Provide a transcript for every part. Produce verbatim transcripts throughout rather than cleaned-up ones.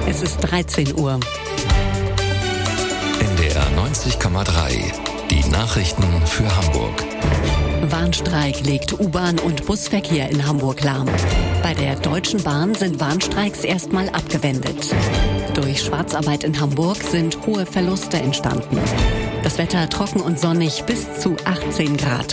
Es ist dreizehn Uhr. N D R neunzig Komma drei. Die Nachrichten für Hamburg. Warnstreik legt U-Bahn- und Busverkehr in Hamburg lahm. Bei der Deutschen Bahn sind Warnstreiks erstmal abgewendet. Durch Schwarzarbeit in Hamburg sind hohe Verluste entstanden. Das Wetter trocken und sonnig bis zu achtzehn Grad.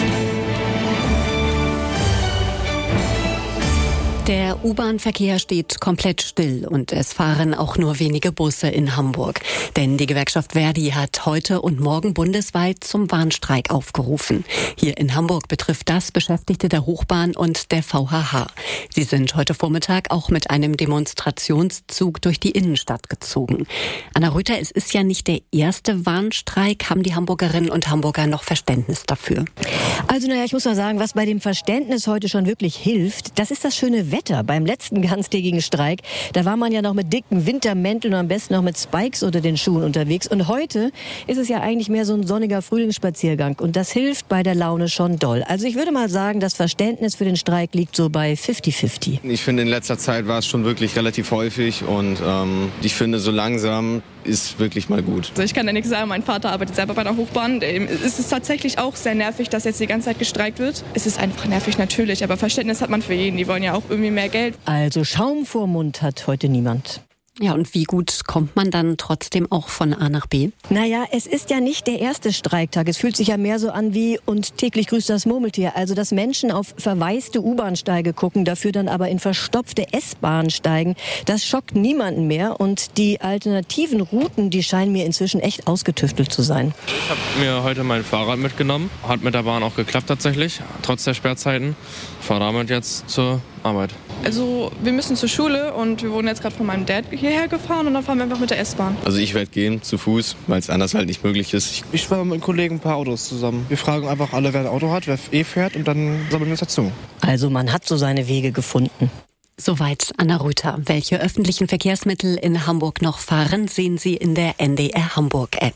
Der U-Bahn-Verkehr steht komplett still und es fahren auch nur wenige Busse in Hamburg. Denn die Gewerkschaft Verdi hat heute und morgen bundesweit zum Warnstreik aufgerufen. Hier in Hamburg betrifft das Beschäftigte der Hochbahn und der V H H. Sie sind heute Vormittag auch mit einem Demonstrationszug durch die Innenstadt gezogen. Anna Rüther, es ist ja nicht der erste Warnstreik. Haben die Hamburgerinnen und Hamburger noch Verständnis dafür? Also naja, ich muss mal sagen, was bei dem Verständnis heute schon wirklich hilft, das ist das schöne Wetter. Beim letzten ganztägigen Streik, da war man ja noch mit dicken Wintermänteln und am besten noch mit Spikes unter den Schuhen unterwegs. Und heute ist es ja eigentlich mehr so ein sonniger Frühlingsspaziergang. Und das hilft bei der Laune schon doll. Also ich würde mal sagen, das Verständnis für den Streik liegt so bei fifty fifty. Ich finde, in letzter Zeit war es schon wirklich relativ häufig. Und ähm, ich finde, so langsam ist wirklich mal gut. Also ich kann da nichts sagen, mein Vater arbeitet selber bei der Hochbahn. Es ist tatsächlich auch sehr nervig, dass jetzt die ganze Zeit gestreikt wird. Es ist einfach nervig natürlich, aber Verständnis hat man für jeden. Die wollen ja auch irgendwie mehr Geld. Also Schaum vor Mund hat heute niemand. Ja, und wie gut kommt man dann trotzdem auch von A nach B? Naja, es ist ja nicht der erste Streiktag. Es fühlt sich ja mehr so an wie und täglich grüßt das Murmeltier. Also, dass Menschen auf verwaiste U-Bahn-Steige gucken, dafür dann aber in verstopfte S-Bahn steigen, das schockt niemanden mehr. Und die alternativen Routen, die scheinen mir inzwischen echt ausgetüftelt zu sein. Ich habe mir heute mein Fahrrad mitgenommen. Hat mit der Bahn auch geklappt tatsächlich, trotz der Sperrzeiten. Fahre damit jetzt zur Arbeit. Also wir müssen zur Schule und wir wurden jetzt gerade von meinem Dad hierher gefahren und dann fahren wir einfach mit der S-Bahn. Also ich werde gehen, zu Fuß, weil es anders halt nicht möglich ist. Ich, ich fahre mit einem Kollegen ein paar Autos zusammen. Wir fragen einfach alle, wer ein Auto hat, wer eh fährt und dann sammeln wir uns dazu. Also man hat so seine Wege gefunden. Soweit Anna Rüther. Welche öffentlichen Verkehrsmittel in Hamburg noch fahren, sehen Sie in der N D R Hamburg-App.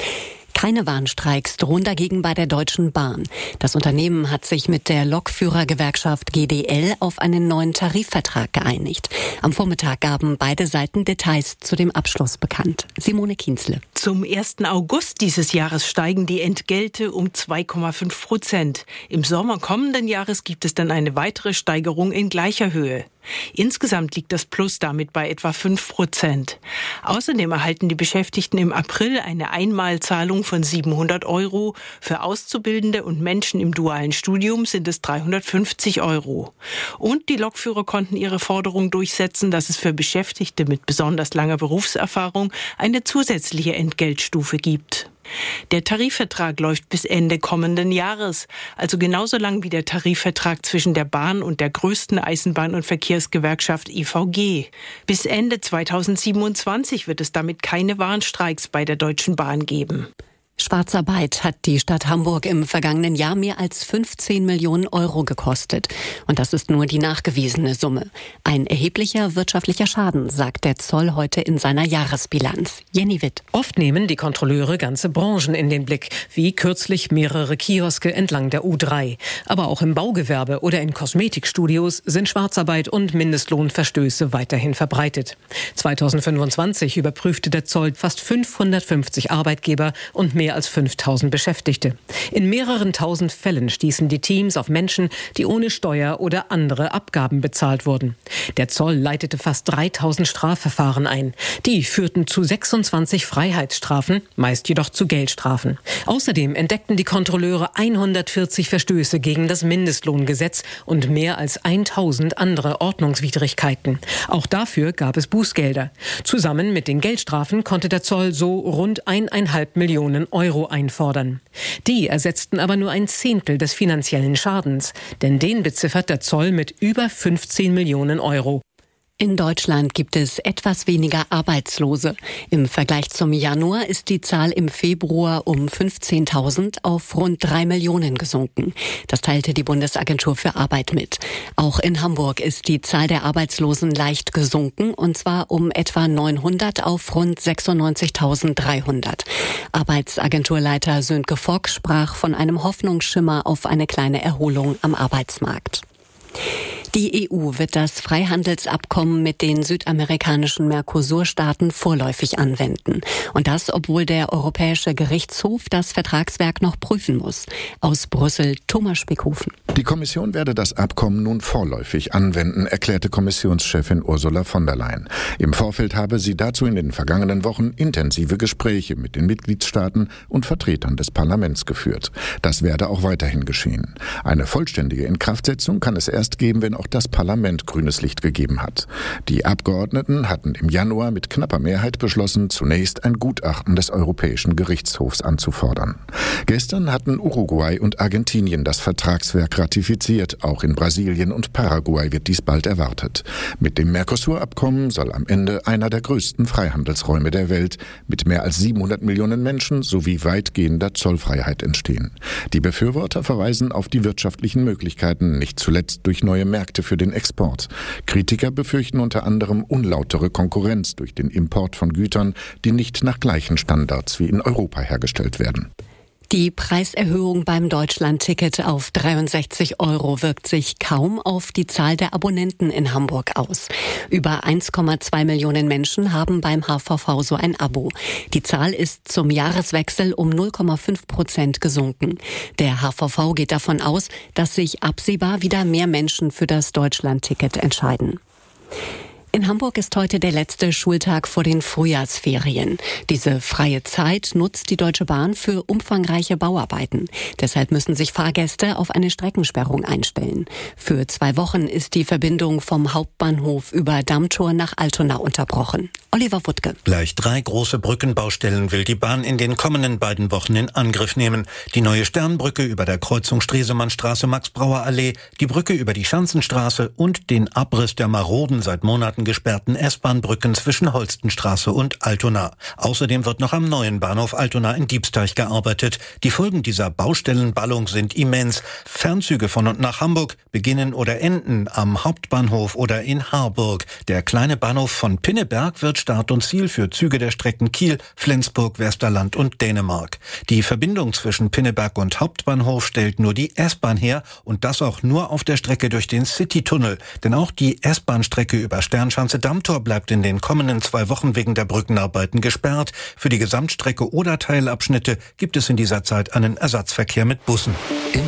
Keine Warnstreiks drohen dagegen bei der Deutschen Bahn. Das Unternehmen hat sich mit der Lokführergewerkschaft G D L auf einen neuen Tarifvertrag geeinigt. Am Vormittag gaben beide Seiten Details zu dem Abschluss bekannt. Simone Kienzle. Zum ersten August dieses Jahres steigen die Entgelte um zwei Komma fünf Prozent. Im Sommer kommenden Jahres gibt es dann eine weitere Steigerung in gleicher Höhe. Insgesamt liegt das Plus damit bei etwa fünf Prozent. Außerdem erhalten die Beschäftigten im April eine Einmalzahlung von siebenhundert Euro. Für Auszubildende und Menschen im dualen Studium sind es dreihundertfünfzig Euro. Und die Lokführer konnten ihre Forderung durchsetzen, dass es für Beschäftigte mit besonders langer Berufserfahrung eine zusätzliche Entgeltstufe gibt. Der Tarifvertrag läuft bis Ende kommenden Jahres, also genauso lang wie der Tarifvertrag zwischen der Bahn und der größten Eisenbahn- und Verkehrsgewerkschaft I V G. Bis Ende zweitausendsiebenundzwanzig wird es damit keine Warnstreiks bei der Deutschen Bahn geben. Schwarzarbeit hat die Stadt Hamburg im vergangenen Jahr mehr als fünfzehn Millionen Euro gekostet. Und das ist nur die nachgewiesene Summe. Ein erheblicher wirtschaftlicher Schaden, sagt der Zoll heute in seiner Jahresbilanz. Jenny Witt. Oft nehmen die Kontrolleure ganze Branchen in den Blick, wie kürzlich mehrere Kioske entlang der U drei. Aber auch im Baugewerbe oder in Kosmetikstudios sind Schwarzarbeit und Mindestlohnverstöße weiterhin verbreitet. zweitausendfünfundzwanzig überprüfte der Zoll fast fünfhundertfünfzig Arbeitgeber und mehr Mehr als fünftausend Beschäftigte. In mehreren tausend Fällen stießen die Teams auf Menschen, die ohne Steuer oder andere Abgaben bezahlt wurden. Der Zoll leitete fast dreitausend Strafverfahren ein. Die führten zu sechsundzwanzig Freiheitsstrafen, meist jedoch zu Geldstrafen. Außerdem entdeckten die Kontrolleure hundertvierzig Verstöße gegen das Mindestlohngesetz und mehr als tausend andere Ordnungswidrigkeiten. Auch dafür gab es Bußgelder. Zusammen mit den Geldstrafen konnte der Zoll so rund eineinhalb Millionen Euro einfordern. Die ersetzten aber nur ein Zehntel des finanziellen Schadens, denn den beziffert der Zoll mit über fünfzehn Millionen Euro. In Deutschland gibt es etwas weniger Arbeitslose. Im Vergleich zum Januar ist die Zahl im Februar um fünfzehntausend auf rund drei Millionen gesunken. Das teilte die Bundesagentur für Arbeit mit. Auch in Hamburg ist die Zahl der Arbeitslosen leicht gesunken, und zwar um etwa neunhundert auf rund sechsundneunzigtausenddreihundert. Arbeitsagenturleiter Sönke Fock sprach von einem Hoffnungsschimmer auf eine kleine Erholung am Arbeitsmarkt. Die E U wird das Freihandelsabkommen mit den südamerikanischen Mercosur-Staaten vorläufig anwenden. Und das, obwohl der Europäische Gerichtshof das Vertragswerk noch prüfen muss. Aus Brüssel, Thomas Spickhofen. Die Kommission werde das Abkommen nun vorläufig anwenden, erklärte Kommissionschefin Ursula von der Leyen. Im Vorfeld habe sie dazu in den vergangenen Wochen intensive Gespräche mit den Mitgliedstaaten und Vertretern des Parlaments geführt. Das werde auch weiterhin geschehen. Eine vollständige Inkraftsetzung kann es erst geben, wenn auch das Parlament grünes Licht gegeben hat. Die Abgeordneten hatten im Januar mit knapper Mehrheit beschlossen, zunächst ein Gutachten des Europäischen Gerichtshofs anzufordern. Gestern hatten Uruguay und Argentinien das Vertragswerk ratifiziert. Auch in Brasilien und Paraguay wird dies bald erwartet. Mit dem Mercosur-Abkommen soll am Ende einer der größten Freihandelsräume der Welt mit mehr als siebenhundert Millionen Menschen sowie weitgehender Zollfreiheit entstehen. Die Befürworter verweisen auf die wirtschaftlichen Möglichkeiten, nicht zuletzt durch neue Märkte für den Export. Kritiker befürchten unter anderem unlautere Konkurrenz durch den Import von Gütern, die nicht nach gleichen Standards wie in Europa hergestellt werden. Die Preiserhöhung beim Deutschlandticket auf dreiundsechzig Euro wirkt sich kaum auf die Zahl der Abonnenten in Hamburg aus. Über eins Komma zwei Millionen Menschen haben beim H V V so ein Abo. Die Zahl ist zum Jahreswechsel um null Komma fünf Prozent gesunken. Der H V V geht davon aus, dass sich absehbar wieder mehr Menschen für das Deutschlandticket entscheiden. In Hamburg ist heute der letzte Schultag vor den Frühjahrsferien. Diese freie Zeit nutzt die Deutsche Bahn für umfangreiche Bauarbeiten. Deshalb müssen sich Fahrgäste auf eine Streckensperrung einstellen. Für zwei Wochen ist die Verbindung vom Hauptbahnhof über Dammtor nach Altona unterbrochen. Oliver Wuttke. Gleich drei große Brückenbaustellen will die Bahn in den kommenden beiden Wochen in Angriff nehmen. Die neue Sternbrücke über der Kreuzung Stresemannstraße Max-Brauer-Allee, die Brücke über die Schanzenstraße und den Abriss der maroden, seit Monaten gesperrten S-Bahn-Brücken zwischen Holstenstraße und Altona. Außerdem wird noch am neuen Bahnhof Altona in Diebsteich gearbeitet. Die Folgen dieser Baustellenballung sind immens. Fernzüge von und nach Hamburg beginnen oder enden am Hauptbahnhof oder in Harburg. Der kleine Bahnhof von Pinneberg wird Start und Ziel für Züge der Strecken Kiel, Flensburg, Westerland und Dänemark. Die Verbindung zwischen Pinneberg und Hauptbahnhof stellt nur die S-Bahn her und das auch nur auf der Strecke durch den Citytunnel. Denn auch die S-Bahn-Strecke über Sternschanze-Dammtor bleibt in den kommenden zwei Wochen wegen der Brückenarbeiten gesperrt. Für die Gesamtstrecke oder Teilabschnitte gibt es in dieser Zeit einen Ersatzverkehr mit Bussen.